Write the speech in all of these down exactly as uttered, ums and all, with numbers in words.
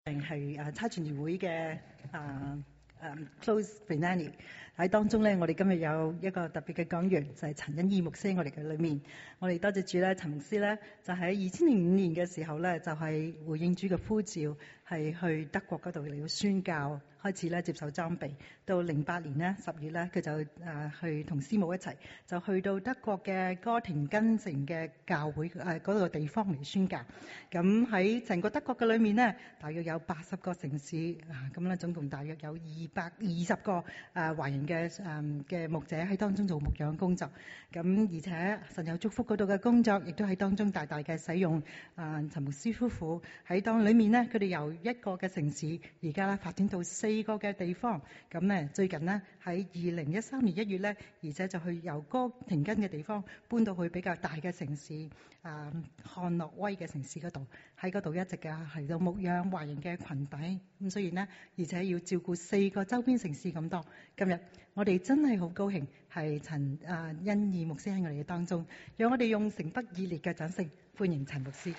係誒差傳協會嘅誒誒 close finale 喺當中咧，我哋今日有一個特別嘅講員，就係、是、陳欣怡牧師喺我哋嘅裏面。我哋多謝主咧，陳牧師咧就喺二千零五年嘅時候咧，就係、是、回應主嘅呼召，係去德國嗰度嚟到宣教，開始咧接受裝備。到零八年咧十月咧，佢就誒、呃、去同師母一齊，就去到德國嘅哥廷根城嘅教會誒嗰個地方嚟宣教。咁喺成個德國嘅裏面咧，大約有八十個城市啊，咁咧總共大約有二百二十個誒華人嘅誒嘅牧者喺當中做牧養工作。咁而且神有祝福嗰度嘅工作，亦都喺當中大大嘅使用。啊，陳牧師夫婦喺當裏面咧，佢哋由一個嘅城市，而家咧發展到四個嘅地方。咁咧最近咧喺二零一三年一月咧，而且就去由哥廷根嘅地方搬到去比較大嘅城市啊，漢諾威嘅城市嗰度，喺嗰度一直嘅係到牧養華人嘅群體。咁雖然呢，而且要照顧四個周邊城市咁多。今日我哋真係好高興係陳啊欣怡牧師喺我哋嘅當中，讓我哋用誠不熱烈嘅掌聲歡迎陳牧師。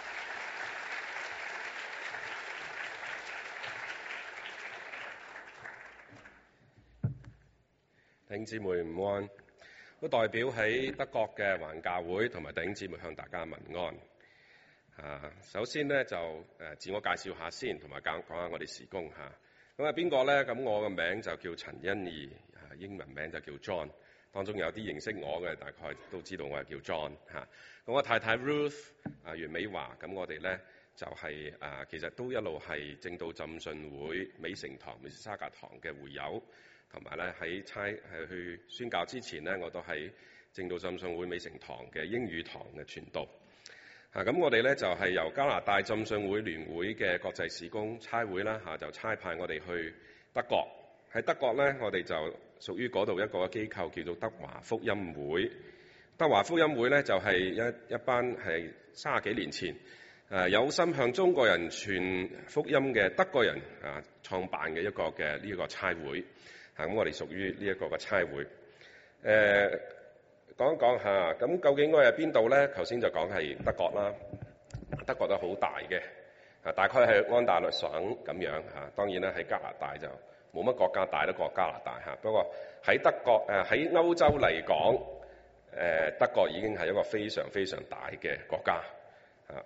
弟兄姊妹午安，都代表喺德國嘅華人教會同埋弟兄姊妹向大家問安。啊，首先咧就誒自我介紹下先，同埋講講下我哋事工嚇。咁啊邊個咧？咁我嘅名就叫陳欣怡，英文名就叫 John。當中有啲認識我嘅，大概都知道我係叫 John 嚇。咁我太太 Ruth 啊袁美華，咁我哋咧就係、是、啊其實都一路係正道浸信會美城堂、美沙格堂嘅會友。同埋咧喺差係去宣教之前咧，我都喺正道浸信會美城堂嘅英語堂嘅傳道。啊，咁我哋咧就係、是、由加拿大浸信會聯會嘅國際事工差會啦嚇、啊，就差派我哋去德國。喺德國咧，我哋就屬於嗰度一個機構叫做德華福音會。德華福音會咧就係、是、一一班係三十幾年前誒、啊、有心向中國人傳福音嘅德國人啊創辦嘅一個嘅呢個差會。咁、啊、我哋屬於呢一個嘅差會。誒、呃、講一講下，咁究竟我係邊度咧？頭先就講係德國啦，德國都好大嘅，啊大概係安大略省咁樣嚇、啊。當然咧喺加拿大就冇乜國家大得過加拿大嚇、啊。不過喺德國誒喺歐洲嚟講，誒、呃、德國已經係一個非常非常大嘅國家嚇。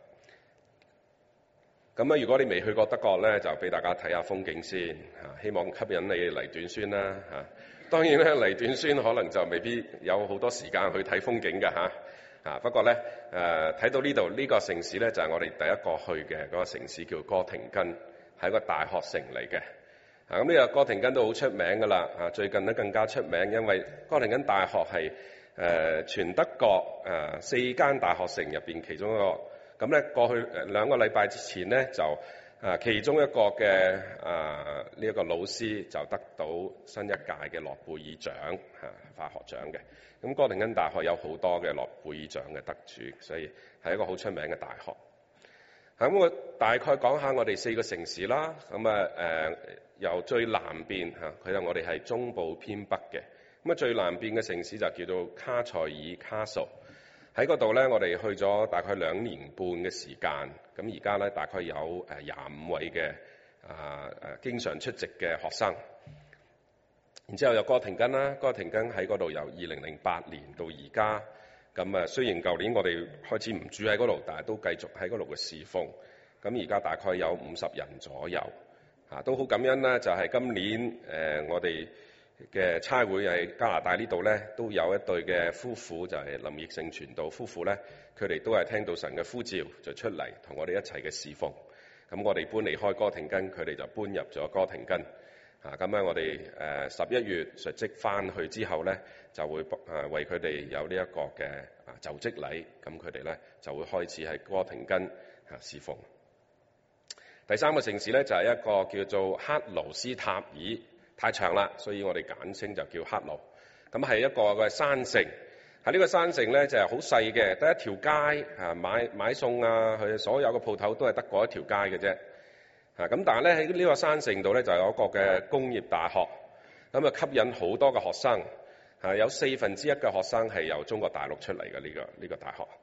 咁啊，如果你未去過德國咧，就俾大家睇下風景先嚇，希望吸引你嚟短宣啦嚇。當然咧嚟短宣可能就未必有好多時間去睇風景㗎嚇。啊不過咧誒睇到呢度呢個城市咧就係我哋第一個去嘅嗰個城市叫哥廷根，係一個大學城嚟嘅。啊咁呢個哥廷根都好出名㗎啦。啊最近咧更加出名，因為哥廷根大學係誒、呃、全德國誒、呃、四間大學城入邊其中一個。咁咧過去誒兩個禮拜之前咧就啊其中一個嘅啊呢一個老師就得到新一屆嘅諾貝爾獎嚇化學獎嘅。咁哥廷根大學有好多嘅諾貝爾獎嘅得主，所以係一個好出名嘅大學。咁我大概講下我哋四個城市啦。咁啊誒由最南邊嚇，佢就我哋係中部偏北嘅。咁啊最南邊嘅城市就叫做卡塞爾卡索。喺嗰度咧，我哋去咗大概兩年半嘅時間。咁而家咧大概有誒廿五位嘅啊誒經常出席嘅學生。然之後有哥廷根啦，哥廷根喺嗰度由二零零八年到而家。咁啊雖然舊年我哋開始唔住喺嗰度，但係都繼續喺嗰度嘅侍奉。咁而家大概有五十人左右。啊，都好感恩啦！就係、是、今年誒、呃、我哋嘅差會喺加拿大呢度咧，都有一對嘅夫婦，就係、是、林奕盛傳道夫婦咧，佢哋都係聽到神嘅呼召，就出嚟同我哋一齊嘅侍奉。咁我哋搬離開哥廷根，佢哋就搬入咗哥廷根。啊，咁咧我哋誒十一月述職翻去之後咧，就會誒、呃、為佢哋有呢一個嘅啊就職禮。咁佢哋咧就會開始喺哥廷根啊侍奉。第三個城市咧就係、是、一個叫做克勞斯塔爾。太長啦，所以我哋簡稱就叫克勞。咁係一個嘅山城，喺呢個山城咧就係好細嘅，得一條街啊，買買餸啊，佢所有嘅鋪頭都係得嗰一條街嘅啫。啊咁，但係咧喺呢個山城度咧就有一個嘅工業大學，咁啊吸引好多嘅學生。啊有四分之一嘅學生係由中國大陸出嚟嘅呢個呢個大學。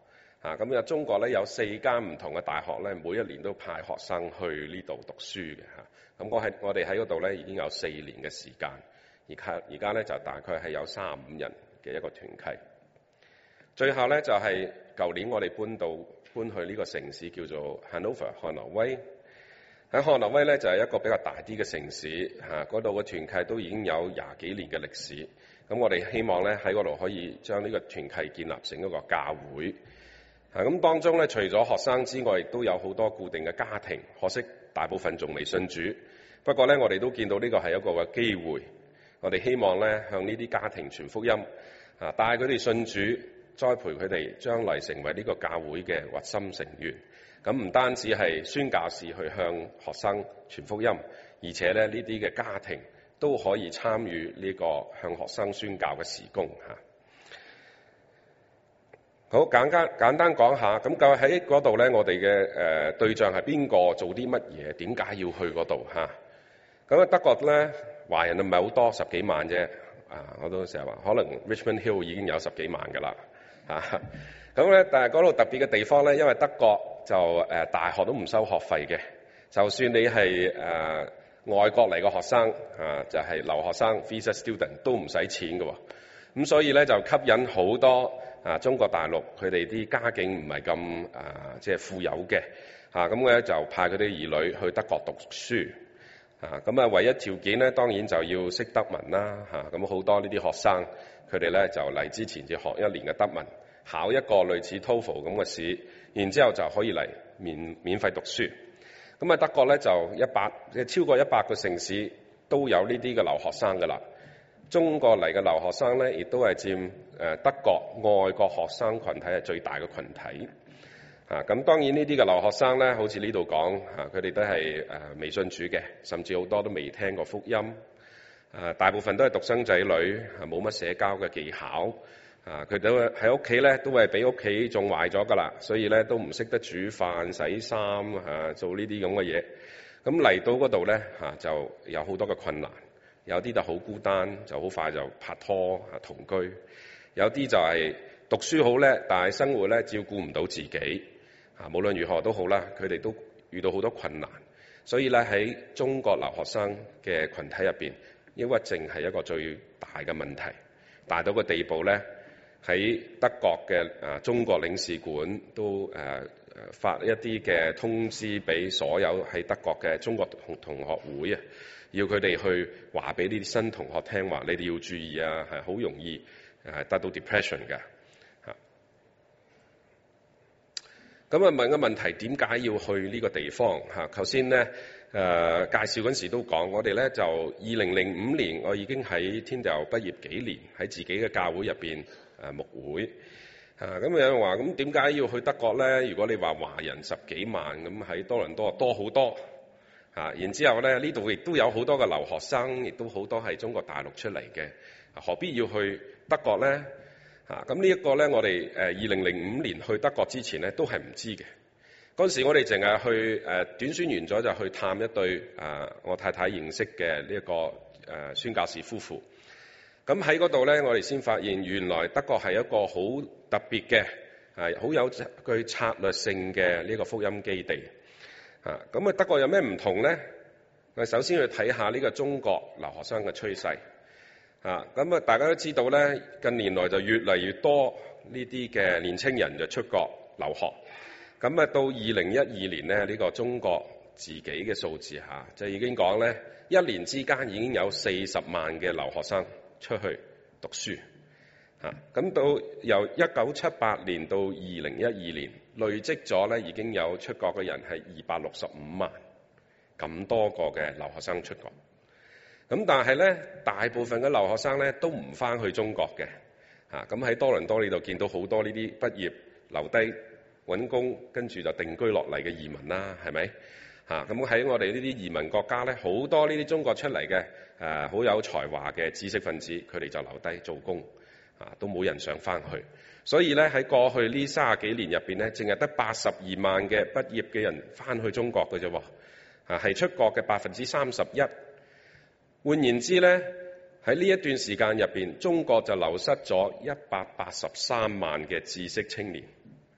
啊，咁啊中國咧有四間唔同嘅大學咧，每一年都派學生去呢度讀書嘅嚇。咁我喺我哋喺嗰度咧已經有四年嘅時間，而家而家咧就大概係有三十五人嘅一個團契。最後咧就係舊年我哋搬到搬去呢個城市叫做 Hanover 漢諾威。喺漢諾威咧就係一個比較大啲嘅城市嚇，嗰度嘅團契都已經有廿幾年嘅歷史。咁我哋希望咧喺嗰度可以將呢個團契建立成一個教會。啊，咁當中咧除咗學生之外，亦都有好多固定嘅家庭，可惜大部分仲未信主。不過咧，我哋都見到呢個係一個嘅機會，我哋希望咧向呢啲家庭傳福音，啊，帶佢哋信主，栽培佢哋將來成為呢個教會嘅核心成員。咁唔單止係宣教士去向學生傳福音，而且咧呢啲嘅家庭都可以參與呢個向學生宣教嘅事工嚇。好簡單簡單講下，咁究竟喺嗰度咧，我哋嘅誒對象係邊個，做啲乜嘢，點解要去嗰度嚇？咁啊德國咧華人唔係好多，十幾萬啫。啊，我都成日話，可能 Richmond Hill 已經有十幾萬㗎啦。嚇，咁咧，但係嗰度特別嘅地方咧，因為德國就誒、呃、大學都唔收學費嘅，就算你係誒、呃、外國嚟嘅學生啊，就係、是、留學生 visa student 都唔使錢嘅喎。咁所以咧就吸引好多啊中國大陸佢哋啲家境唔係咁啊即係富有嘅嚇，咁咧就派佢啲兒女去德國讀書啊。咁啊唯一條件咧當然就要識德文啦嚇。咁好多呢啲學生佢哋咧就嚟之前就學一年嘅德文，考一個類似 TOEFL 咁嘅試，然之後就可以嚟免免費讀書。咁啊德國咧就一百即係超過一百個城市都有呢啲嘅留學生㗎啦。中國嚟嘅留學生咧，亦都係佔誒德國外國學生群體係最大嘅群體。啊，咁當然呢啲嘅留學生咧，好似呢度講，啊佢哋都係誒未信主嘅，甚至好多都未聽過福音。啊，大部分都係獨生仔女，冇乜社交嘅技巧。啊，佢哋都喺屋企咧，都係俾屋企縱壞咗㗎啦，所以咧都唔識得煮飯、洗衫啊，做呢啲咁嘅嘢。咁嚟到嗰度咧，嚇就有好多嘅困難。有啲就好孤單，就好快就拍拖啊同居；有啲就係讀書好叻，但係生活咧照顧唔到自己啊。無論如何都好啦，佢哋都遇到好多困難。所以咧喺中國留學生嘅群體入邊，抑鬱症係一個最大嘅問題，大到個地步咧喺德國嘅啊中國領事館都誒誒發一啲嘅通知俾所有喺德國嘅中國同同學會啊。要佢哋去話俾呢啲新同學聽話，你哋要注意啊，係好容易誒得到 depression 嘅嚇。咁啊問個問題，點解要去呢個地方嚇？頭先咧誒介紹嗰陣時都講，我哋咧就二零零五年，我已經喺天道畢業幾年，喺自己嘅教會入邊誒牧會啊。咁有人話咁點解要去德國咧？如果你話華人十幾萬，咁喺多倫多多好多。啊，然之後咧，呢度亦都有好多嘅留學生，亦都好多係中國大陸出嚟嘅，何必要去德國咧？啊，咁呢一個咧，我哋誒二零零五年去德國之前咧，都係唔知嘅。嗰陣時我哋淨係去誒短宣完咗就去探一對啊我太太認識嘅呢一個誒宣教士夫婦。咁喺嗰度咧，我哋先發現原來德國係一個好特別嘅，係好有具策略性嘅呢個福音基地。啊，咁啊德國有咩唔同咧？我首先去睇下呢個中國留學生嘅趨勢。啊，咁啊大家都知道咧，近年來就越嚟越多呢啲嘅年青人就出國留學。咁啊到二零一二年咧，呢個中國自己嘅數字嚇，就已經講咧，一年之間已經有四十萬嘅留學生出去讀書。嚇，咁到由一九七八年到二零一二年，累積咗咧已經有出國嘅人係二百六十五萬，咁多個嘅留學生出國。咁但係咧，大部分嘅留學生咧都唔翻去中國嘅。嚇，咁喺多倫多呢度見到好多呢啲畢業留低揾工，跟住就定居落嚟嘅移民啦，係咪？嚇，咁喺我哋呢啲移民國家咧，好多呢啲中國出嚟嘅誒好有才華嘅知識分子，佢哋就留低做工。啊，都冇人想翻去，所以咧喺過去呢三十幾年入邊咧，淨係得八十二萬嘅畢業嘅人翻去中國嘅啫喎，啊係出國嘅百分之三十一。換言之咧，喺呢一段時間入邊，中國就流失咗一百八十三萬嘅知識青年。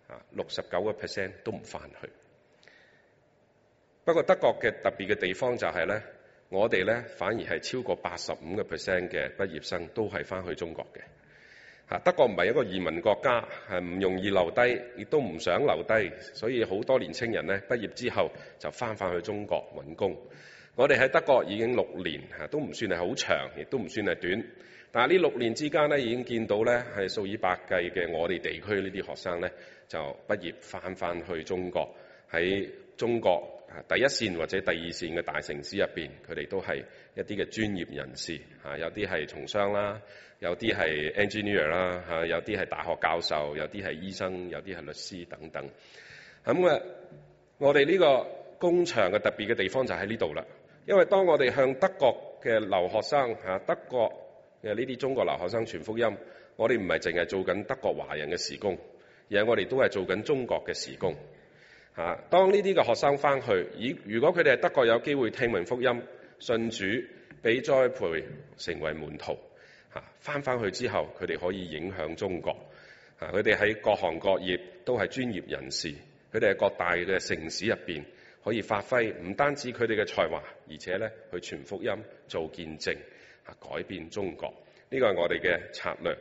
啊，六十九個 percent 都唔翻去。不過德國嘅特別嘅地方就係咧，我哋咧反而係超過八十五個 percent 嘅畢業生都係翻去中國嘅。啊，德國唔係一個移民國家，係唔容易留低，亦都唔想留低，所以好多年青人咧畢業之後就翻返去中國揾工。我哋喺德國已經六年，嚇都唔算係好長，亦都唔算係短。但係呢六年之間咧，已經見到咧係數以百計嘅我哋地區呢啲學生咧就畢業翻返去中國，喺中國第一線或者第二線嘅大城市入邊，佢哋都係一啲嘅專業人士，嚇有啲係從商啦，有啲係 engineer 啦，嚇有啲係大學教授，有啲係醫生，有啲係律師等等。咁啊，我哋呢個工場嘅特別嘅地方就喺呢度啦。因為當我哋向德國嘅留學生嚇德國嘅呢啲中國留學生傳福音，我哋唔係淨係做緊德國華人嘅事工，而係我哋都係做緊中國嘅事工。嚇，當呢啲嘅學生翻去，咦？如果佢哋喺德國有機會聽聞福音、信主、被栽培成為門徒，嚇翻翻去之後，佢哋可以影響中國。嚇，佢哋喺各行各業都係專業人士，佢哋喺各大嘅城市入邊可以發揮，唔單止佢哋嘅才華，而且咧去傳福音、做見證，嚇改變中國。呢個係我哋嘅策略。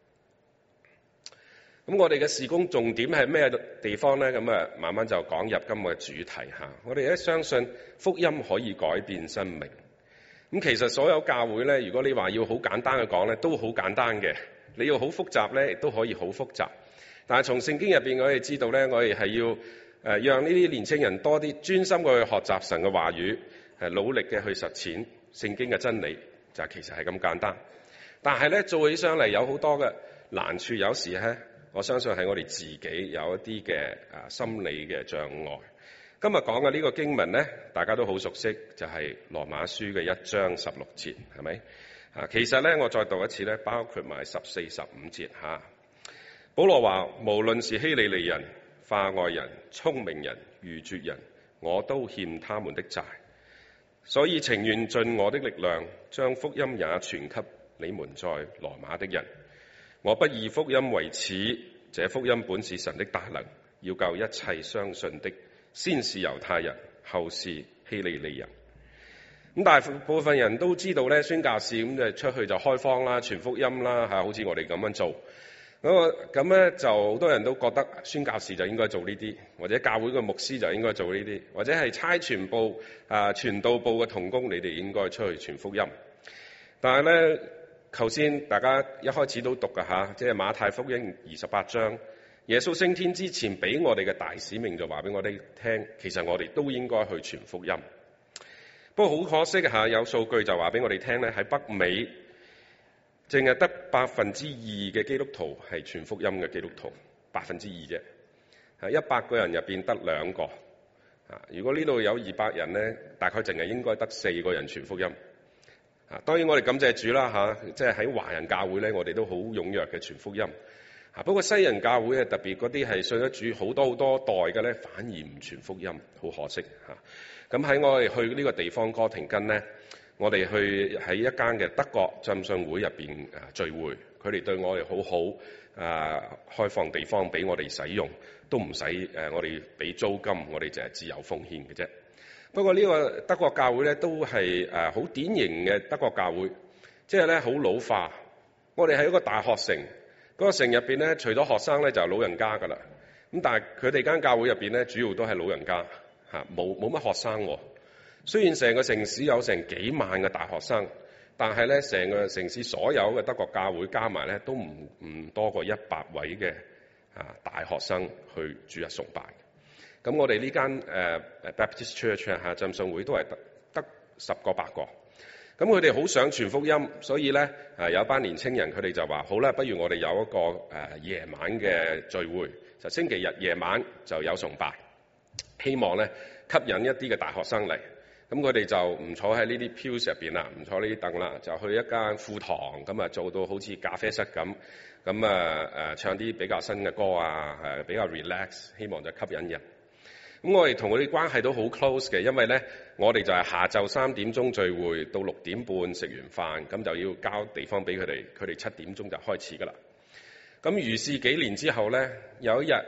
咁我哋嘅事工重點係咩地方呢？咁啊，慢慢就講入今日嘅主題嚇。我哋一相信福音可以改變生命。咁其實所有教會咧，如果你話要好簡單嘅講咧，都好簡單嘅；你要好複雜咧，亦都可以好複雜。但係從聖經入邊，我哋知道咧，我哋係要誒讓呢啲年青人多啲專心嘅去學習神嘅話語，係努力嘅去實踐聖經嘅真理，就其實係咁簡單。但係咧做起上嚟有好多嘅難處，有時咧。我相信係我哋自己有一啲嘅啊心理嘅障礙。今日講嘅呢個經文呢，大家都好熟悉，就係羅馬書嘅一章十六節，係咪？啊，其實呢，我再讀一次呢，包括埋十四、十五節嚇。保羅話：無論是希利尼人、化外人、聰明人、愚拙人，我都欠他們的債，所以情願盡我的力量，將福音也傳給你們在羅馬的人。我不以福音為恥，這福音本是神的大能，要救一切相信的，先是猶太人，後是希利尼人。咁大部分人都知道咧，宣教士咁就出去就開荒啦、傳福音啦，嚇，好似我哋咁樣做。咁啊，咁咧就好多人都覺得宣教士就應該做呢啲，或者教會嘅牧師就應該做呢啲，或者係差傳部啊、傳道部嘅同工，你哋應該出去傳福音。但係咧，頭先大家一開始都讀㗎吓，即係馬太福音二十八章，耶穌升天之前俾我哋嘅大使命就話俾我哋聽，其實我哋都應該去傳福音。不過好可惜吓，有數據就話俾我哋聽咧，喺北美淨係得百分之二嘅基督徒係傳福音嘅基督徒，百分之二啫。係一百個人入邊得兩個。啊，如果呢度有二百人咧，大概淨係應該得四個人傳福音。啊，當然我哋感謝主啦嚇，即係喺華人教會咧，我哋都好踴躍嘅傳福音。啊，不過西人教會咧，特別嗰啲係信咗主好多好多代嘅咧，反而唔傳福音，好可惜嚇。咁喺我哋去呢個地方哥廷根咧，我哋去喺一間嘅德國浸信會入邊啊聚會，佢哋對我哋好好，啊開放地方俾我哋使用，都唔使誒我哋俾租金，我哋就係自由奉獻嘅啫。不過呢個德國教會咧都係誒好典型嘅德國教會，即係咧好老化。我哋喺一個大學城，嗰個城入邊咧，除咗學生咧就係老人家噶啦。咁但係佢哋間教會入邊咧，主要都係老人家嚇，冇冇乜學生喎。雖然成個城市有成幾萬嘅大學生，但係咧成個城市所有嘅德國教會加埋咧，都唔唔多過一百位嘅啊大學生去主日崇拜。咁我哋呢間誒 Baptist Church 嚇浸信會都係得得十個八個，咁佢哋好想傳福音，所以咧誒有一班年青人佢哋就話好啦，不如我哋有一個誒夜晚嘅聚會，就星期日夜晚就有崇拜，希望咧吸引一啲嘅大學生嚟。咁佢哋就唔坐喺呢啲 pews 入邊啦，唔坐呢啲凳啦，就去一間副堂，咁啊做到好似咖啡室咁，咁啊誒唱啲比較新嘅歌啊，誒比較 relax， 希望就吸引人。咁我哋同佢哋關係都好 close 嘅，因為咧我哋就係下晝三點鐘聚會，到六點半食完飯，咁就要交地方俾佢哋，佢哋七點鐘就開始噶啦。咁如是幾年之後咧，有一日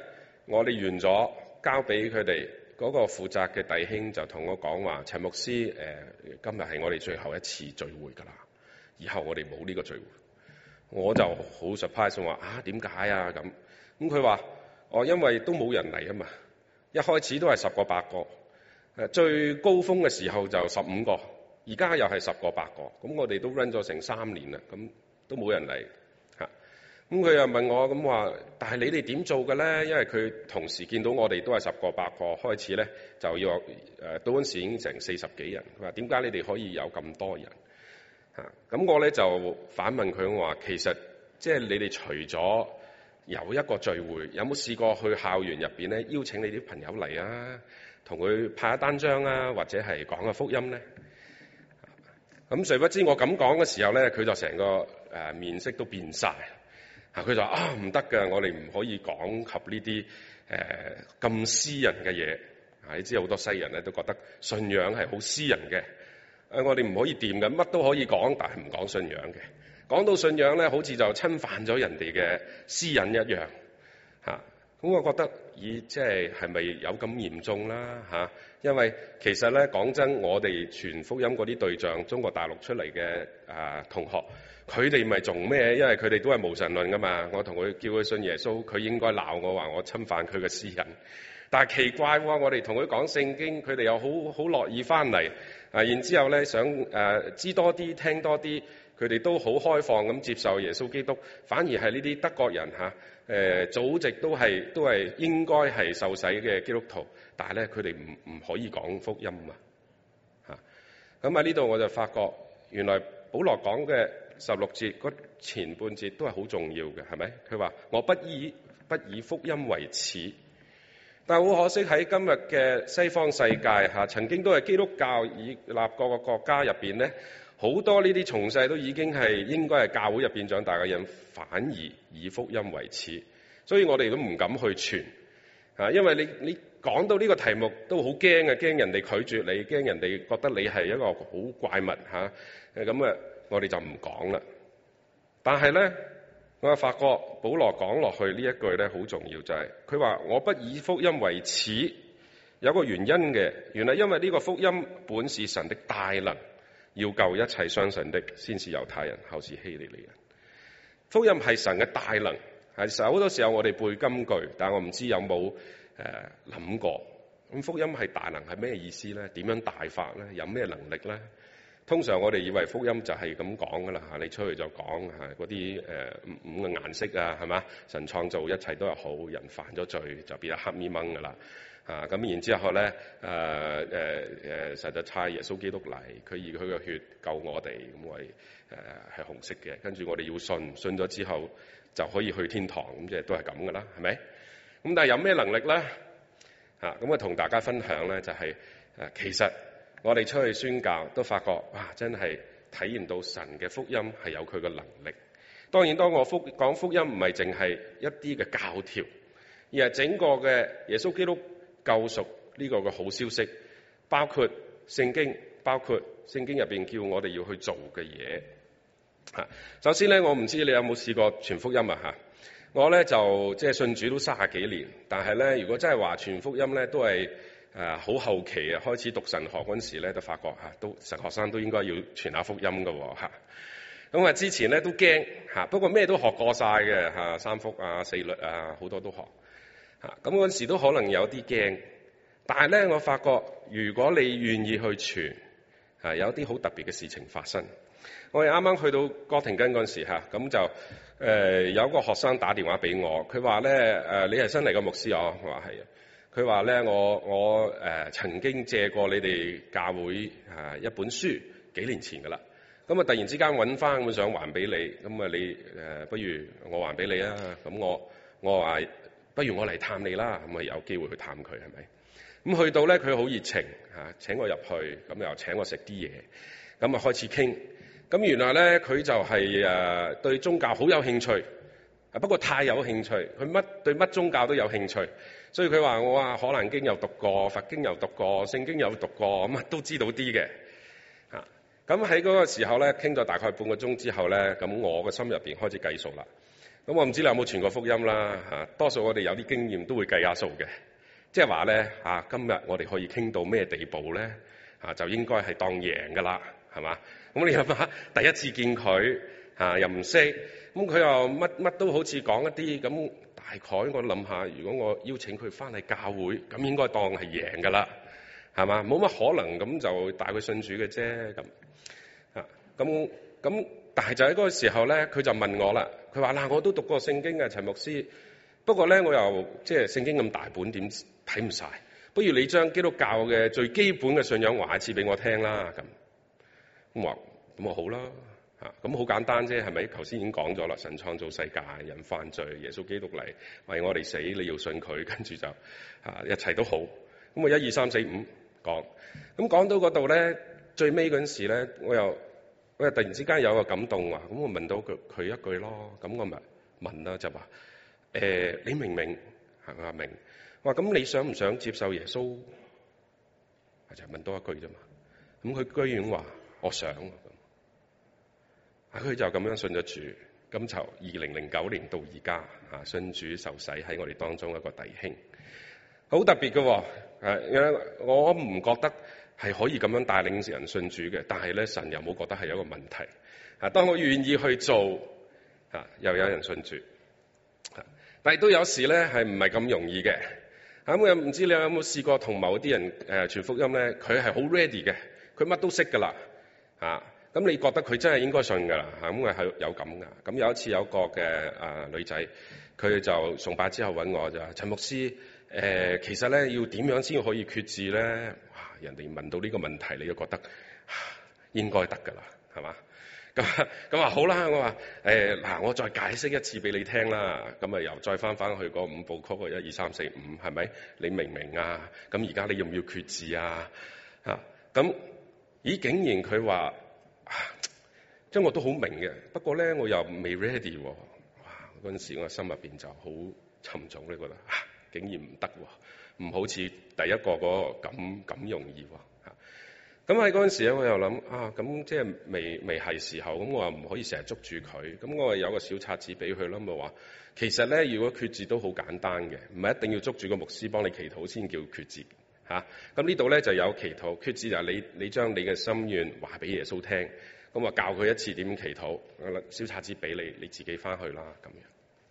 我哋完咗交俾佢哋嗰個負責嘅弟兄就同我講話，陳牧師誒、呃，今日係我哋最後一次聚會㗎啦，以後我哋冇呢個聚會。我就好 surprise 話啊，點解啊咁？咁佢話哦，因為都冇人嚟啊嘛，一開始都係十個八個，誒最高峰嘅時候就十五個，而家又係十個八個，咁我哋都 run 咗成三年啦，咁都冇人嚟嚇。咁佢又問我咁話，但係你哋點做嘅咧？因為佢同時見到我哋都係十個八個，開始咧就要誒到嗰陣時已經成四十幾人。佢話點解你哋可以有咁多人？嚇，咁我咧就反問佢話，其實即係你哋除咗有一個聚會，有冇試過去校園入邊咧邀請你啲朋友嚟啊，同佢派一單張啊，或者係講個福音咧？咁誰不知我咁講嘅時候咧，佢就成個誒面色都變晒。嚇，佢就話啊，唔得㗎，我哋唔可以講及呢啲誒咁私人嘅嘢。啊，你知好多西人咧都覺得信仰係好私人嘅。誒，我哋唔可以掂嘅，乜都可以講，但係唔講信仰嘅。講到信仰咧，好似就侵犯咗人哋嘅私隱一樣。嚇，咁我覺得，咦，即係係咪有咁嚴重啦？嚇，因為其實咧講真，我哋傳福音嗰啲對象，中國大陸出嚟嘅啊同學，佢哋咪仲咩？因為佢哋都係無神論噶嘛。我同佢叫佢信耶穌，佢應該鬧我話我侵犯佢嘅私隱。但係奇怪喎，我哋同佢講聖經，佢哋又好好樂意翻嚟。啊，然之後咧想誒、呃、知多啲、聽多啲，佢哋都好開放咁接受耶穌基督。反而係呢啲德國人嚇誒祖籍都係都係應該係受洗嘅基督徒，但係咧佢哋唔唔可以講福音啊嚇。咁喺呢度我就發覺，原來保羅講嘅十六節嗰前半節都係好重要嘅，係咪？佢話我不以不以福音為恥。但係好可惜喺今日嘅西方世界嚇，曾經都係基督教以立各個國家入邊咧，好多呢啲從細都已經係應該係教會入邊長大嘅人，反而以福音為恥，所以我哋都唔敢去傳嚇，因為你你講到呢個題目都好驚啊，驚人哋拒絕你，驚人哋覺得你係一個好怪物嚇，咁啊我哋就唔講啦。但係咧，我發覺保羅講落去呢一句咧好重要，就係佢話我不以福音為恥，有個原因嘅，原來因為呢個福音本是神的大能，要救一切相信的，先是猶太人，後是希利尼人。福音係神嘅大能，係好多時候我哋背金句，但我唔知有冇誒諗過，咁福音係大能係咩意思咧？點樣大法咧？有咩能力咧？通常我哋以為福音就係咁講噶啦嚇，你出去就講嚇嗰啲誒五五個顏色啊，係嘛？神創造一切都係好，人犯咗罪就變咗黑咪掹噶啦嚇。咁然之後咧誒誒誒，神就差耶穌基督嚟，佢以佢嘅血救我哋，咁我哋誒係紅色嘅，跟住我哋要信，信咗之後就可以去天堂，咁即係都係咁噶啦，係咪？咁但係有咩能力咧嚇？咁啊同大家分享咧就係誒其實。我哋出去宣教都發覺，哇！真係體驗到神嘅福音係有佢嘅能力。當然，當我福講福音唔係淨係一啲嘅教條，而係整個嘅耶穌基督救贖呢個嘅好消息，包括聖經，包括聖經入邊叫我哋要去做嘅嘢。嚇，首先咧，我唔知你有冇試過傳福音啊？嚇，我咧就即係信主都三十幾年，但係咧，如果真係話傳福音咧，都係。誒好、呃、後期啊，開始讀神學嗰陣時咧，就發覺嚇、啊，都神學生都應該要傳下福音嘅喎嚇。咁啊，之前咧都驚嚇，不過咩都學過晒嘅嚇，三福啊、四律啊，好多都學嚇。咁嗰陣時都可能有啲驚，但係咧，我發覺如果你願意去傳，係、啊、有啲好特別嘅事情發生。我哋啱啱去到哥廷根嗰陣時嚇，咁、啊、就誒、呃、有一個學生打電話俾我，佢話咧誒你係新嚟嘅牧師啊，我話係啊。佢話咧，我我誒、呃、曾經借過你哋教會啊一本書，幾年前噶啦。咁啊，突然之間揾翻，咁想還俾你。咁啊，你誒、呃、不如我還俾你啊？咁我我話不如我嚟探你啦。咁啊，有機會去探佢係咪？咁去到咧，佢好熱情嚇，請我入去，咁又請我食啲嘢。咁啊，開始傾。咁原來咧，佢就係、是、誒、呃、對宗教好有興趣。啊，不過太有興趣，佢乜對乜宗教都有興趣。所以佢話我啊，《可蘭經》又讀過，佛經又讀過，聖經又讀過，咁啊都知道啲嘅嚇。咁喺嗰個時候咧，傾咗大概半個鐘之後咧，咁我個心入邊開始計數啦。咁咁我唔知你有冇傳過福音啦嚇，多數我哋有啲經驗都會計下數嘅，即係話咧嚇，今日我哋可以傾到咩地步咧嚇，就應該係當贏㗎啦，係嘛？咁你諗下，第一次見佢嚇又唔識，咁佢又乜乜都好似講一啲咁，大概我諗下，如果我邀請佢翻嚟教會，咁應該當係贏㗎啦，係嘛？冇乜可能咁就帶佢信主嘅啫咁啊，咁咁。但係就喺嗰個時候咧，佢就問我啦。佢話嗱，我都讀過聖經嘅陳牧師，不過咧我又即係聖經咁大本，點睇唔晒？不如你將基督教嘅最基本嘅信仰話一次俾我聽啦。咁咁話咁啊好啦嚇，咁好簡單啫，係咪？頭先已經講咗啦，神創造世界，人犯罪，耶穌基督嚟為我哋死，你要信佢，跟住就啊一切都好。咁我一二三四五講，咁講到嗰度咧，最尾嗰陣時咧，我又。我突然之間有個感動啊，咁我問到佢佢一句咯，咁我咪問啦，就話誒、欸、你明唔明？係咪明？我話咁你想唔想接受耶穌？就問多一句啫嘛。咁佢居然話我想，啊佢就咁樣信咗主，咁就二零零九年到而家啊信主受洗喺我哋當中一個弟兄，好特別嘅喎，誒我唔覺得。係可以咁樣帶領人信主嘅，但係咧神又冇覺得係有一個問題。啊，當我願意去做，啊又有人信主。啊，但係都有時咧係唔係咁容易嘅。咁我又唔知你有冇試過同某啲人誒傳福音咧？佢係好 ready 嘅，佢乜都識㗎啦。啊，咁你覺得佢真係應該信㗎啦？嚇，咁係有咁㗎。咁有一次有個嘅啊女仔，佢就崇拜之後揾我就話：陳牧師，誒其實咧要點樣先可以決志咧？人哋問到呢個問題，你就覺得、啊、應該得㗎啦，係嘛？咁咁話好啦，我話誒嗱，我再解釋一次俾你聽啦。咁啊，又再翻翻去嗰五部曲嘅一二三四五，係咪？你明唔明啊？咁而家你要唔要決志啊？啊，咁咦，竟然佢話，即係我都好明嘅，不過咧我又未 ready 喎。哇！嗰陣時我心入邊就好沉重咧，覺得啊，竟然唔得喎。唔好似第一個嗰個咁咁容易喎嚇，咁喺嗰陣時咧，我又諗啊，咁即係未未係時候，咁我又唔可以成日捉住佢，咁我有個小冊子俾佢啦，咪話其實咧，如果決志都好簡單嘅，唔係一定要捉住個牧師幫你祈禱先叫決志嚇。咁呢度咧就有祈禱，決志就係你你將你嘅心願話俾耶穌聽，咁啊教佢一次點祈禱，小冊子俾你，你自己翻去啦咁樣。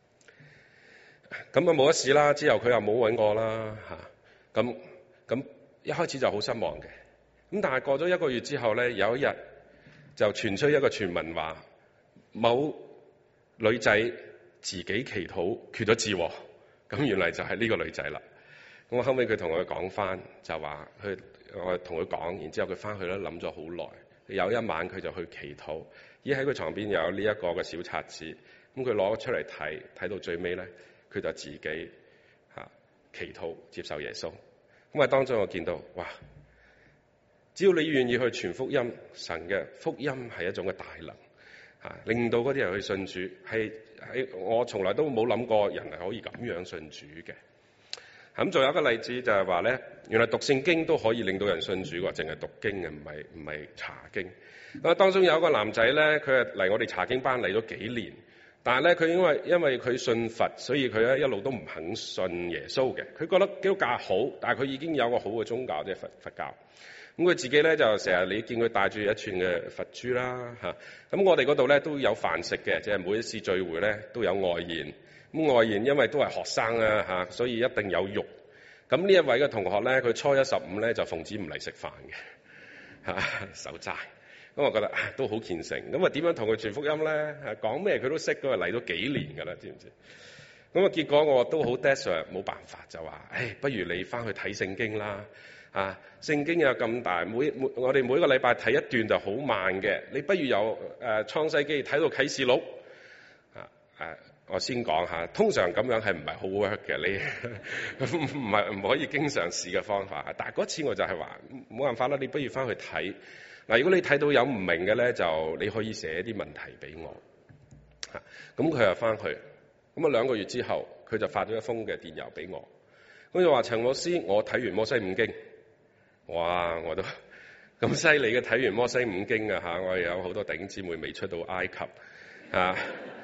咁啊冇得試啦，之後佢又冇揾我啦嚇，咁咁一開始就好失望嘅，咁但係過咗一個月之後咧，有一日就傳出一個傳聞話，某女仔自己祈禱決咗志，咁原來就係呢個女仔啦。咁我後尾佢同我講翻，就話佢我同佢講，然之後佢翻去咧諗咗好耐，有一晚佢就去祈禱，而喺佢床邊有呢一個嘅小冊子，咁佢攞出嚟睇，睇到最尾咧。佢就自己嚇祈禱接受耶穌，咁啊當中我見到哇，只要你願意去傳福音，神嘅福音係一種嘅大能嚇，令到嗰啲人去信主，係係我從來都冇諗過人係可以咁樣信主嘅。咁仲有一個例子就係話咧，原來讀聖經都可以令到人信主喎，淨係讀經嘅，唔係唔係查經。咁啊當中有一個男仔咧，佢係嚟我哋查經班嚟咗幾年。但係咧，佢因為因為佢信佛，所以佢咧一路都唔肯信耶穌嘅。佢覺得基督教好，但係佢已經有個好嘅宗教，即係佛佛教。咁佢自己咧就成日你見佢帶住一串嘅佛珠啦嚇。咁我哋嗰度咧都有飯食嘅，即係每一次聚會咧都有外宴。咁外宴因為都係學生啊嚇，所以一定有肉。咁呢一位嘅同學咧，佢初一十五咧就奉旨唔嚟食飯嘅嚇，守齋。咁我覺得啊都好虔誠，咁啊點樣同佢傳福音咧？講咩佢都識，佢嚟咗幾年㗎啦，知唔知？咁啊結果我都好 desperate，冇辦法就話，誒不如你翻去睇聖經啦，啊聖經又咁大，每每我哋每個禮拜睇一段就好慢嘅，你不如由誒創世記睇到啟示錄，啊誒我先講下，通常咁樣係唔係好 work 嘅，你唔係唔可以經常試嘅方法，但係嗰次我就係話冇辦法啦，你不如翻去睇。嗱，如果你睇到有唔明嘅咧，就你可以寫啲問題俾我。嚇，咁佢又翻去，咁啊兩個月之後，佢就發咗一封嘅電郵俾我。咁就話陳老師，我睇完摩西五經，哇！我都咁犀利嘅睇完摩西五經啊嚇！我哋有好多弟兄姊妹未出到埃及啊，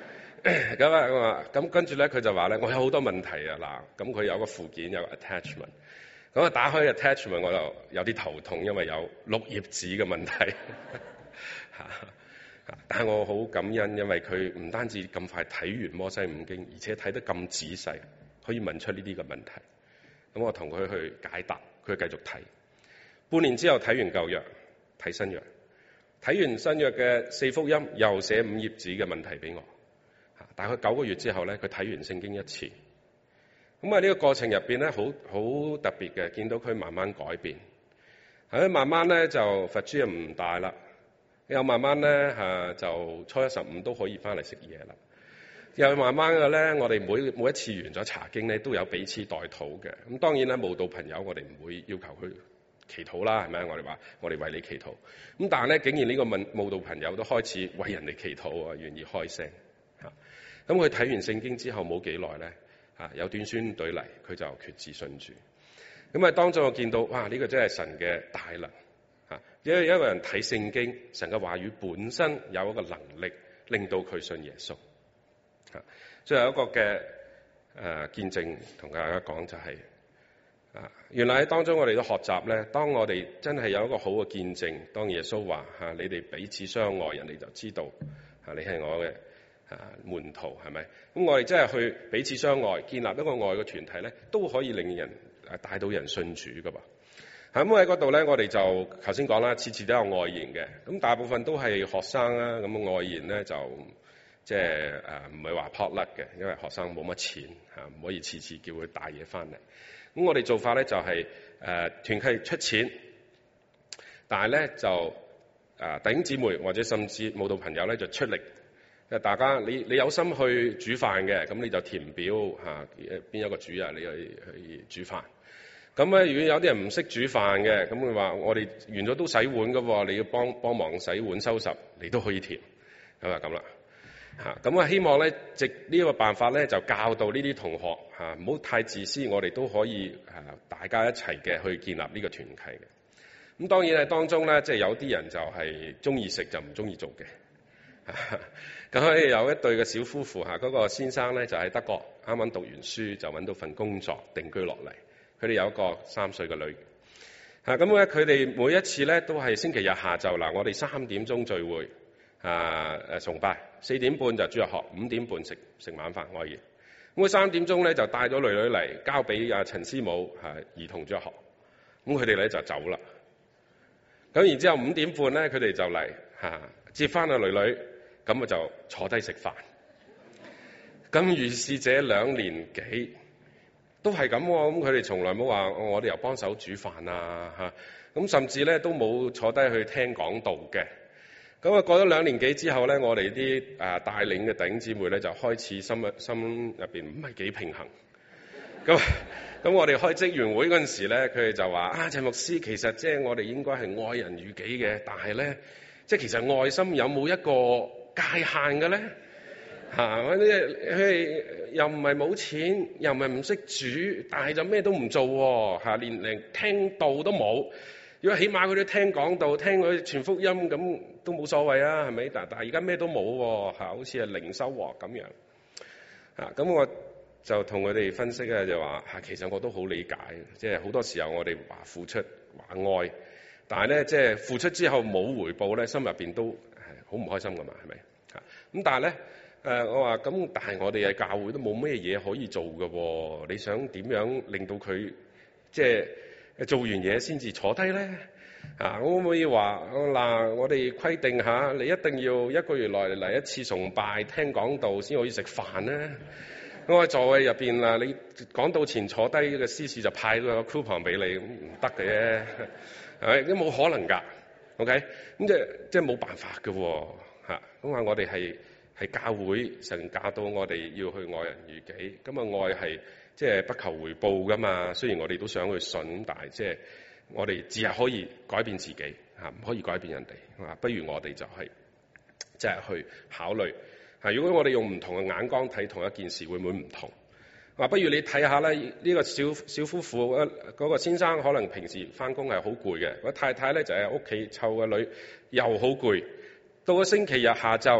咁啊咁啊，咁跟住咧佢就話咧，我有好多問題啊嗱，咁佢有個附件有個 attachment， 咁啊打開 attachment 我就有啲頭痛，因為有六頁紙嘅問題嚇。但係我好感恩，因為佢唔單止咁快睇完摩西五經，而且睇得咁仔細，可以問出呢啲嘅問題。咁我同佢去解答，佢繼續睇。半年之後睇完舊約，睇新約，睇完新約嘅四福音，又寫五頁紙嘅問題俾我。大概九個月之後咧，佢睇完聖經一次。咁啊呢個過程入邊咧，好好特別嘅，見到佢慢慢改變。喺慢慢咧就佛珠又唔大啦。又慢慢咧、啊、就初一十五都可以翻嚟食嘢啦。又慢慢嘅咧，我哋每每一次完咗查經咧，都有彼此代禱嘅。咁當然咧，慕道朋友我哋唔會要求佢祈禱啦，係咪？我哋話我哋為你祈禱。咁但係咧，竟然呢個問慕道朋友都開始為人哋祈禱啊，願意開聲嚇。咁佢睇完聖經之後冇幾耐咧，嚇有短宣隊嚟，佢就決志信主。咁啊，當中我見到哇，呢、這個真係神嘅大能。因為一個人睇聖經，神嘅話語本身有一個能力，令到佢信耶穌。最後一個嘅誒、呃、見證同大家講就係、是、啊，原來喺當中我哋都學習咧，當我哋真係有一個好嘅見證，當耶穌話嚇、啊、你哋彼此相愛，人哋就知道嚇、啊、你係我嘅啊門徒，係咪？咁我哋真係去彼此相愛，建立一個愛嘅團體咧，都可以令人誒帶到人信主噶噃。咁喺嗰度咧，我哋就頭先講啦，次次都有外延嘅，咁大部分都係學生啦。咁外延咧就即係誒唔係話撲甩嘅，因為學生冇乜錢嚇，唔可以次次叫佢帶嘢翻嚟。咁我哋做法咧就係、是、誒、呃、團契出錢，但係咧就誒弟兄姊妹或者甚至慕道朋友咧就出力。大家你你有心去煮飯嘅，咁你就填表嚇邊一個主日你去去煮飯。咁咧，如果有啲人唔識煮飯嘅，咁佢話我哋完咗都洗碗噶喎，你要幫幫忙洗碗收拾，你都可以填，咁啊咁啦嚇。咁啊，希望咧，藉呢個辦法咧，就教導呢啲同學嚇，唔好太自私，我哋都可以誒大家一齊嘅去建立呢個團契嘅。咁當然係當中咧，即係有啲人就係中意食就唔中意做嘅。咁咧有一對嘅小夫婦嚇，嗰個先生咧就喺德國啱啱讀完書，就揾到份工作定居落嚟。佢哋有一個三歲嘅女，嚇咁咧佢哋每一次咧都係星期日下晝嗱，我哋三點鐘聚會，啊誒崇拜，四點半就主日學，五點半食食晚飯可以。咁佢三點鐘咧就帶咗女女嚟，交俾阿陳師母嚇兒童主日學，咁佢哋咧就走啦。咁然之後五點半咧佢哋就嚟嚇接翻個女女，咁啊就坐低食飯。咁如是者兩年幾。都係咁喎，咁佢哋從來冇話我哋又幫手煮飯啊嚇，咁甚至咧都冇坐低去聽講道嘅。咁啊過咗兩年幾之後咧，我哋啲誒帶領嘅弟兄姊妹咧就開始心入心入邊唔係幾平衡。咁咁我哋開職員會嗰陣時咧，佢哋就話啊陳牧師，其實即係我哋應該係愛人如己嘅，但係咧即係其實愛心有冇一個界限嘅咧？嚇！嗰啲佢又唔係冇錢，又唔係唔識煮，但係就咩都唔做喎嚇，連連聽道都冇。如果起碼佢都聽講道，聽佢傳福音咁都冇所謂啊，係咪？但但係而家咩都冇喎嚇，好似係零收穫咁樣嚇。咁我就同佢哋分析咧，就話嚇，其實我都好理解，即係好多時候我哋話付出話愛，但係咧即係付出之後冇回報咧，心入邊都係好唔開心噶嘛，係咪嚇？咁但係咧。誒、呃、我話咁，但係我哋嘅教會都冇咩嘢可以做嘅喎、哦。你想點樣令到佢即係做完嘢先至坐低咧？啊，可唔可以話嗱？我哋規定下，你一定要一個月內嚟一次崇拜，聽講道先可以食飯咧。我喺座位入邊啦，你講道前坐低嘅司事就派個 coupon 俾你，咁唔得嘅，係咪？都冇可能㗎。OK，咁即係即係冇辦法嘅喎。嚇，咁話我哋係。係教會神教到我哋要去愛人如己，咁啊愛係即係不求回報噶嘛。雖然我哋都想去信，但係即係我哋只係可以改變自己嚇，唔可以改變人哋啊。不如我哋就係即係去考慮嚇。如果我哋用唔同嘅眼光睇同一件事，會唔會唔同？話不如你睇下咧，呢個小小夫婦嗰個先生可能平時翻工係好攰嘅，個太太咧就喺屋企湊個女又好攰。到咗星期日下晝。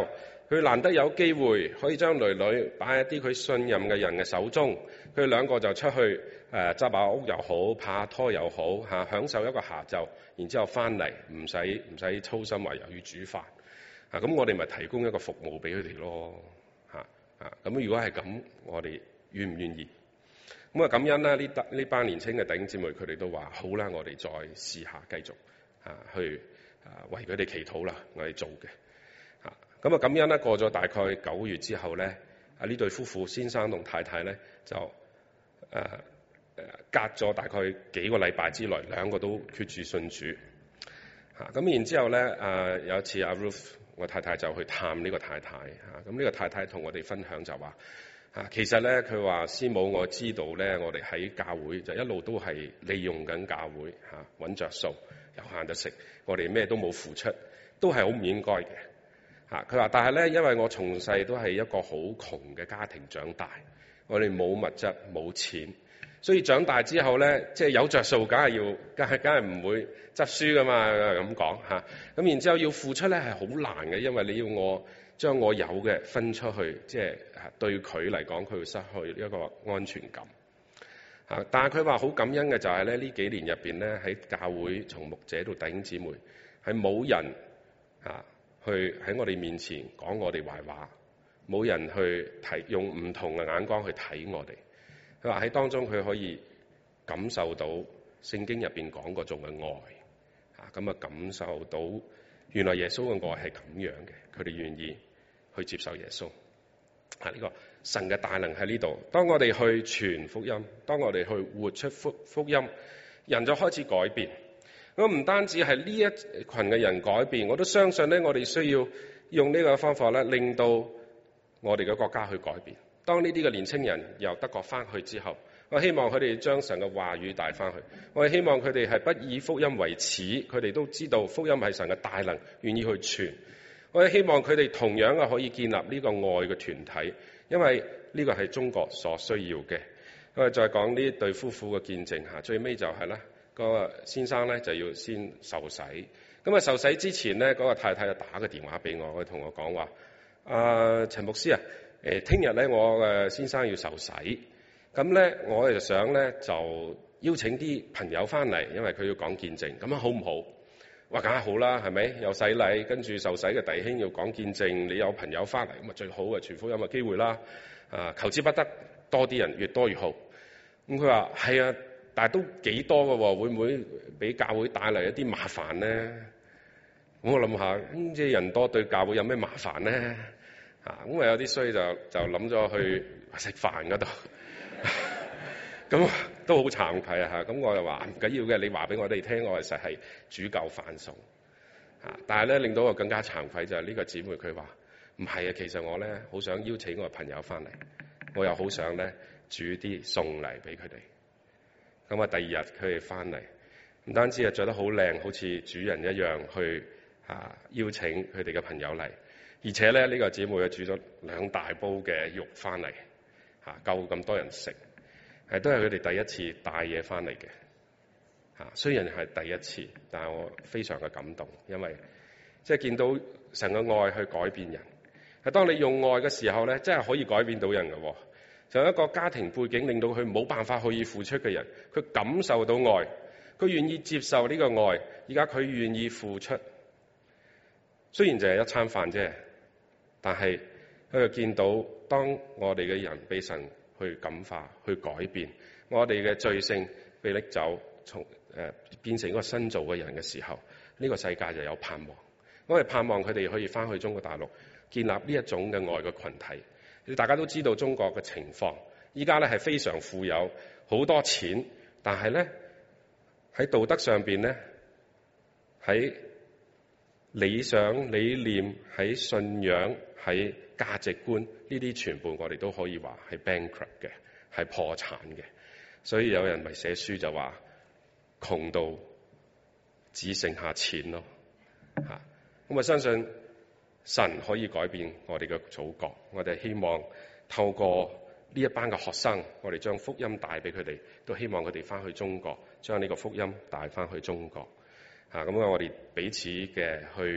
佢難得有機會可以將女女擺喺啲佢信任嘅人嘅手中，佢兩個就出去誒執下屋又好，拍下拖又好嚇，享受一個下晝，然之後翻嚟唔使唔使操心話又要煮飯啊，咁我哋咪提供一個服務俾佢哋咯嚇啊！咁如果係咁，我哋願唔願意？咁啊感恩啦！呢呢班年青嘅弟兄姊妹，佢哋都話好啦，我哋再試下繼續啊去啊為佢哋祈禱啦，我哋做嘅。咁啊，感恩咧，過咗大概九個月之後咧，啊呢對夫婦先生同太太咧就誒誒、呃、隔咗大概幾個禮拜之內，兩個都決志信主嚇。咁然之後咧，誒、呃、有一次阿 Ruth 我太太就去探呢個太太嚇。咁呢個太太同我哋分享就話嚇，其實咧佢話師母，我知道咧，我哋喺教會就一路都係利用緊教會嚇，揾着數又慳得食，我哋咩都冇付出，都係好唔應該嘅。嚇！佢話，但係咧，因為我從細都係一個好窮嘅家庭長大，我哋冇物質冇錢，所以長大之後咧，即係有着數，梗係要，梗係梗係唔會執輸噶嘛，咁講嚇。咁然之後要付出咧係好難嘅，因為你要我將我有嘅分出去，即係對佢嚟講，佢會失去一個安全感。嚇！但係佢話好感恩嘅就係咧，呢幾年入邊咧，喺教會從牧者到弟兄姊妹係冇人嚇。去喺我哋面前講我哋壞話，冇人去睇用唔同嘅眼光去睇我哋。佢話喺當中佢可以感受到聖經入邊講嗰種嘅愛，啊咁啊感受到原來耶穌嘅愛係咁樣嘅，佢哋願意去接受耶穌。啊呢個神嘅大能喺呢度。當我哋去傳福音，當我哋去活出福福音，人就開始改變。咁唔單止係呢一群嘅人改變，我都相信咧，我哋需要用呢個方法咧，令到我哋嘅國家去改變。當呢啲嘅年青人由德國翻去之後，我希望佢哋將神嘅話語帶翻去。我希望佢哋係不以福音為恥，佢哋都知道福音係神嘅大能，願意去傳。我希望佢哋同樣啊可以建立呢個愛嘅團體，因為呢個係中國所需要嘅。我哋再講呢對夫婦嘅見證嚇，最尾就係咧。嗰個先生咧就要先受洗，咁啊受洗之前咧，嗰、那個太太就打個電話俾我，佢同我講話：啊陳牧師啊，誒聽日咧我嘅先生要受洗，咁咧我就想咧就邀請啲朋友翻嚟，因為佢要講見證，咁樣好唔好？話梗係好啦，係咪？有洗禮，跟住受洗嘅弟兄要講見證，你有朋友翻嚟咁啊最好嘅傳福音嘅機會啦！啊求之不得，多啲人越多越好。咁佢話係啊。但係都幾多嘅喎，會唔會俾教會帶嚟一啲麻煩咧？咁我諗下，咁即係人多對教會有咩麻煩咧？啊，咁啊有啲衰就就諗咗去食飯嗰度，咁都好慚愧啊！嚇，咁我就話唔緊要嘅，你話俾我哋聽，我其實係煮夠飯餸。啊，但係咧令到我更加慚愧就係呢個姊妹佢話唔係啊，其實我咧好想邀請我朋友翻嚟，我又好想咧煮啲餸嚟俾佢哋。咁啊，第二日佢哋翻嚟，唔單止係着得好靚，好似主人一樣去啊邀請佢哋嘅朋友嚟，而且咧呢、呢個姊妹啊煮咗兩大煲嘅肉翻嚟，嚇、啊、夠咁多人食，係都係佢哋第一次帶嘢翻嚟嘅，嚇、啊、雖然係第一次，但係我非常嘅感動，因為即係見到神嘅愛去改變人，係當你用愛嘅時候咧，真係可以改變到人嘅喎。就一個家庭背景令到佢冇辦法可以付出嘅人，佢感受到愛，佢願意接受呢個愛，而家佢願意付出。雖然就係一餐飯啫，但係佢就見到當我哋嘅人被神去感化、去改變，我哋嘅罪性被拎走，從誒、呃、變成一個新造嘅人嘅時候，呢、這個世界就有盼望。我哋盼望佢哋可以翻去中國大陸，建立呢一種嘅愛嘅群體。大家都知道中國嘅情況，依家咧係非常富有，好多錢，但係咧喺道德上邊咧，喺理想理念、喺信仰、喺價值觀呢啲全部我哋都可以話係 bankrupt 嘅，係破產嘅。所以有人咪寫書就話窮到只剩下錢咯，嚇！咁我相信神可以改變我哋嘅祖國，我哋希望透過呢一班嘅學生，我哋將福音帶俾佢哋，都希望佢哋翻去中國，將呢個福音帶翻去中國。嚇、啊，咁我哋彼此嘅去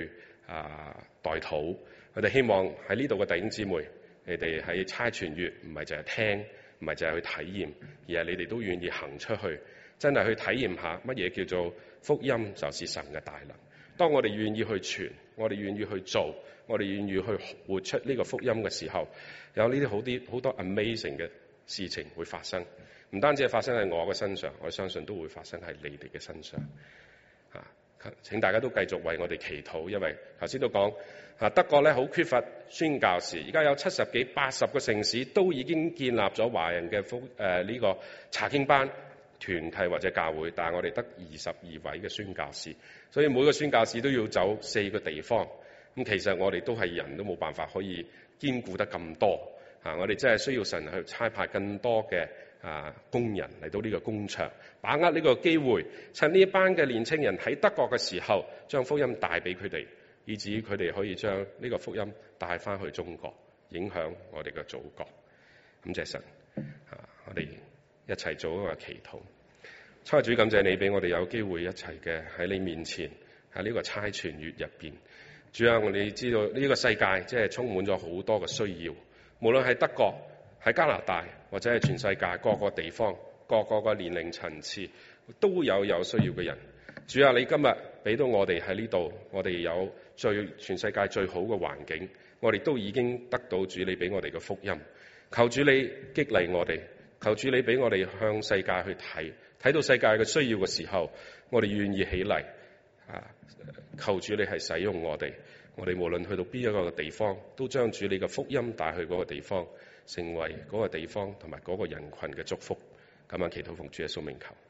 啊代禱。我哋希望喺呢度嘅弟兄姊妹，你哋喺差傳月唔係淨係聽，唔係淨係去體驗，而係你哋都願意行出去，真係去體驗下乜嘢叫做福音就是神嘅大能。當我哋願意去傳，我哋願意去做，我哋願意去活出呢個福音嘅時候，有呢啲好啲好多 amazing 嘅事情會發生。唔單止係發生喺我嘅身上，我相信都會發生喺你哋嘅身上。啊，請大家都繼續為我哋祈禱，因為頭先都講啊，德國咧好缺乏宣教士，而家有七十幾、八十個城市都已經建立咗華人嘅福誒呢個查經班團契或者教會，但係我哋得二十二位嘅宣教士，所以每個宣教士都要走四個地方。咁其實我哋都係人都冇辦法可以兼顧得咁多啊！我哋真係需要神去差派更多嘅啊工人嚟到呢個工場，把握呢個機會，趁呢一班嘅年青人喺德國嘅時候，將福音帶俾佢哋，以至佢哋可以將呢個福音帶翻去中國，影響我哋嘅祖國。感謝神啊！我哋一齊做一個祈禱。差主，感謝你俾我哋有機會一齊嘅喺你面前，喺呢個差傳月入邊。主啊，我哋知道呢個世界即係充滿咗好多嘅需要，無論係德國、喺加拿大或者係全世界各個地方、各個嘅年齡層次都有有需要嘅人。主啊，你今日俾到我哋喺呢度，我哋有最全世界最好嘅環境，我哋都已經得到主你俾我哋嘅福音。求主你激勵我哋，求主你俾我哋向世界去睇，睇到世界嘅需要嘅時候，我哋願意起嚟。啊！求主你係使用我哋，我哋無論去到邊一個地方，都將主你嘅福音帶去嗰個地方，成為嗰個地方同埋嗰個人群嘅祝福。咁樣祈禱奉主耶穌名求。